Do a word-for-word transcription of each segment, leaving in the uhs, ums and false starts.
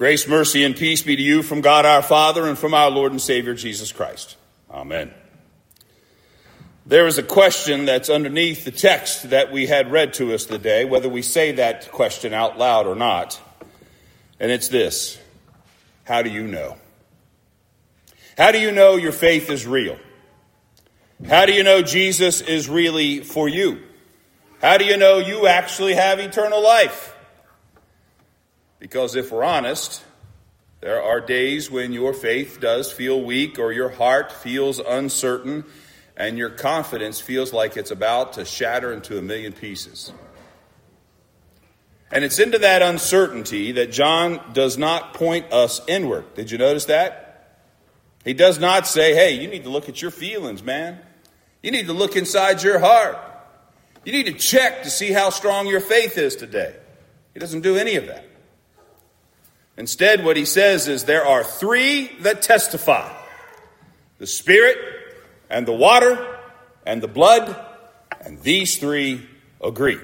Grace, mercy, and peace be to you from God our Father and from our Lord and Savior Jesus Christ. Amen. There is a question that's underneath the text that we had read to us today, whether we say that question out loud or not. And it's this: how do you know? How do you know your faith is real? How do you know Jesus is really for you? How do you know you actually have eternal life? Because if we're honest, there are days when your faith does feel weak, or your heart feels uncertain, and your confidence feels like it's about to shatter into a million pieces. And it's into that uncertainty that John does not point us inward. Did you notice that? He does not say, hey, you need to look at your feelings, man. You need to look inside your heart. You need to check to see how strong your faith is today. He doesn't do any of that. Instead, what he says is there are three that testify: the Spirit and the water and the blood, and these three agree.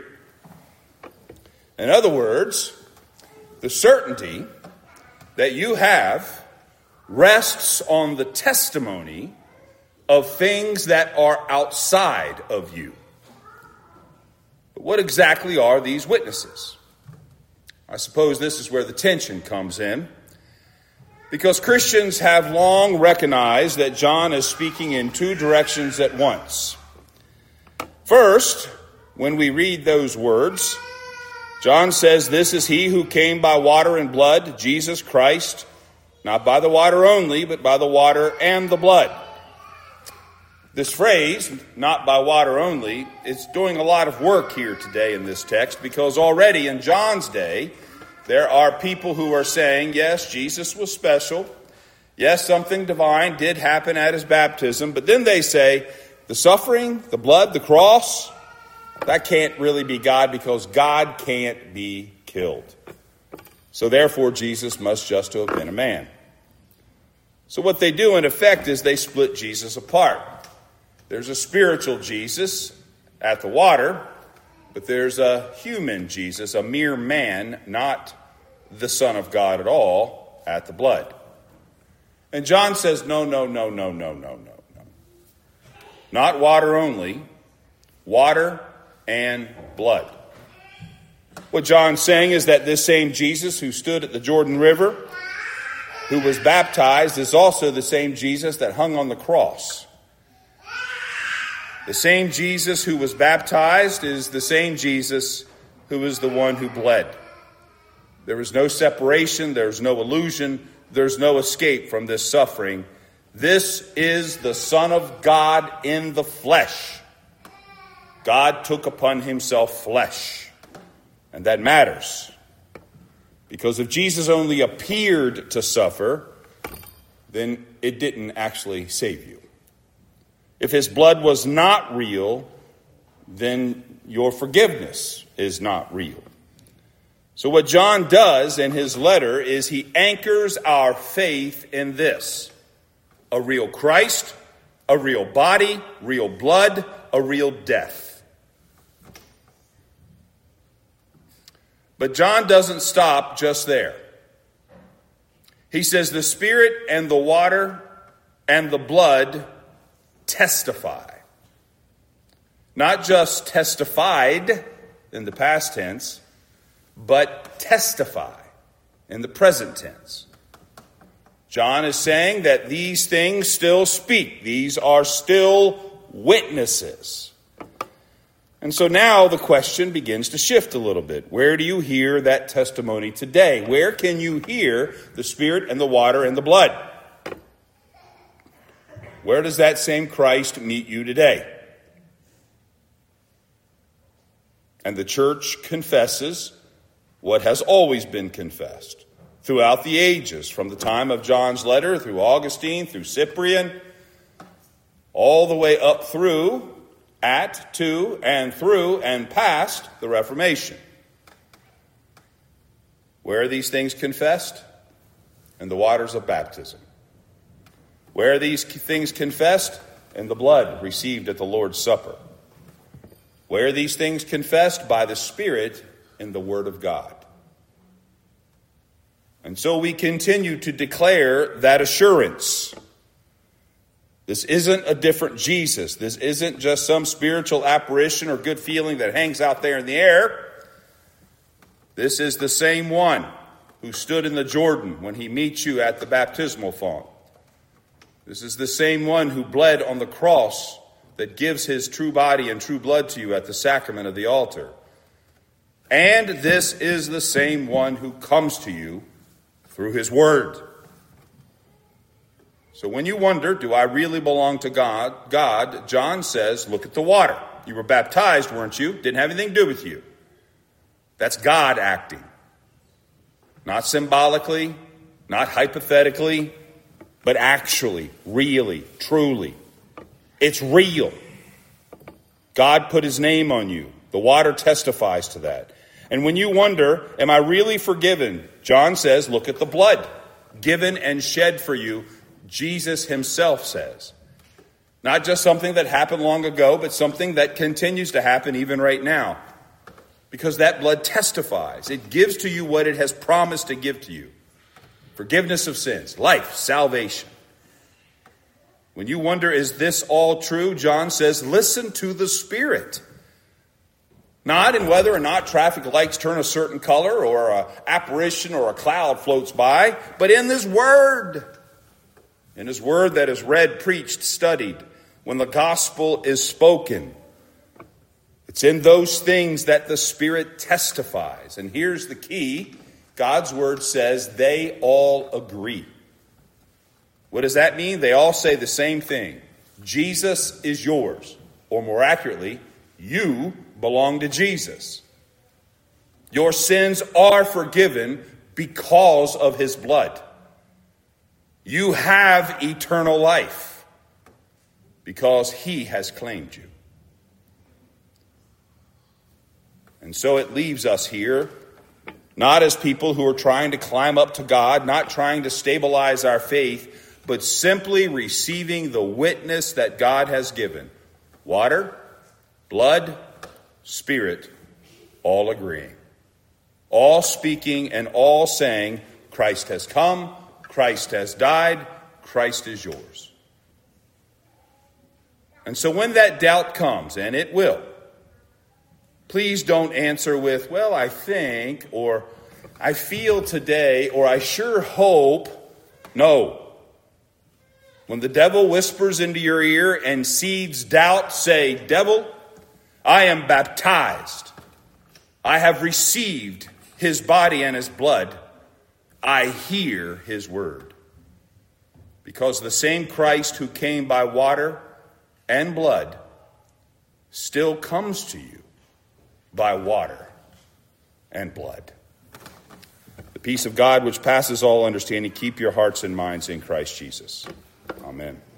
In other words, the certainty that you have rests on the testimony of things that are outside of you. But what exactly are these witnesses? I suppose this is where the tension comes in, because Christians have long recognized that John is speaking in two directions at once. First, when we read those words, John says, this is he who came by water and blood, Jesus Christ, not by the water only, but by the water and the blood. This phrase, not by water only, is doing a lot of work here today in this text, because already in John's day, there are people who are saying, yes, Jesus was special. Yes, something divine did happen at his baptism. But then they say, the suffering, the blood, the cross, that can't really be God, because God can't be killed. So therefore, Jesus must just have been a man. So what they do in effect is they split Jesus apart. There's a spiritual Jesus at the water, but there's a human Jesus, a mere man, not the Son of God at all, at the blood. And John says, no, no, no, no, no, no, no, no. Not water only, water and blood. What John's saying is that this same Jesus who stood at the Jordan River, who was baptized, is also the same Jesus that hung on the cross. The same Jesus who was baptized is the same Jesus who is the one who bled. There is no separation, there's no illusion, there's no escape from this suffering. This is the Son of God in the flesh. God took upon himself flesh. And that matters. Because if Jesus only appeared to suffer, then it didn't actually save you. If his blood was not real, then your forgiveness is not real. So what John does in his letter is he anchors our faith in this: a real Christ, a real body, real blood, a real death. But John doesn't stop just there. He says the Spirit and the water and the blood testify. Not just testified in the past tense, but testify in the present tense. John is saying that these things still speak. These are still witnesses. And so now the question begins to shift a little bit. Where do you hear that testimony today? Where can you hear the Spirit and the water and the blood? Where does that same Christ meet you today? And the church confesses what has always been confessed throughout the ages, from the time of John's letter through Augustine, through Cyprian, all the way up through, at, to, and through, and past the Reformation. Where are these things confessed? In the waters of baptism. Where are these things confessed? In the blood received at the Lord's Supper. Where are these things confessed? By the Spirit in the Word of God. And so we continue to declare that assurance. This isn't a different Jesus. This isn't just some spiritual apparition or good feeling that hangs out there in the air. This is the same one who stood in the Jordan when he meets you at the baptismal font. This is the same one who bled on the cross that gives his true body and true blood to you at the sacrament of the altar. And this is the same one who comes to you through his word. So when you wonder, do I really belong to God? God, John says, look at the water. You were baptized, weren't you? Didn't have anything to do with you. That's God acting. Not symbolically, not hypothetically, but actually, really, truly. It's real. God put his name on you. The water testifies to that. And when you wonder, am I really forgiven? John says, look at the blood given and shed for you, Jesus himself says. Not just something that happened long ago, but something that continues to happen even right now. Because that blood testifies. It gives to you what it has promised to give to you. Forgiveness of sins, life, salvation. When you wonder, is this all true? John says, listen to the Spirit. Not in whether or not traffic lights turn a certain color or an apparition or a cloud floats by, but in this word. In his word that is read, preached, studied, when the gospel is spoken. It's in those things that the Spirit testifies. And here's the key. God's word says they all agree. What does that mean? They all say the same thing. Jesus is yours. Or more accurately, you belong to Jesus. Your sins are forgiven because of his blood. You have eternal life because he has claimed you. And so it leaves us here, not as people who are trying to climb up to God, not trying to stabilize our faith, but simply receiving the witness that God has given. Water, blood, Spirit, all agreeing. All speaking and all saying, Christ has come, Christ has died, Christ is yours. And so when that doubt comes, and it will, please don't answer with, well, I think, or I feel today, or I sure hope. No. When the devil whispers into your ear and seeds doubt, say, devil, I am baptized. I have received his body and his blood. I hear his word. Because the same Christ who came by water and blood still comes to you by water and blood. The peace of God which passes all understanding, keep your hearts and minds in Christ Jesus. Amen.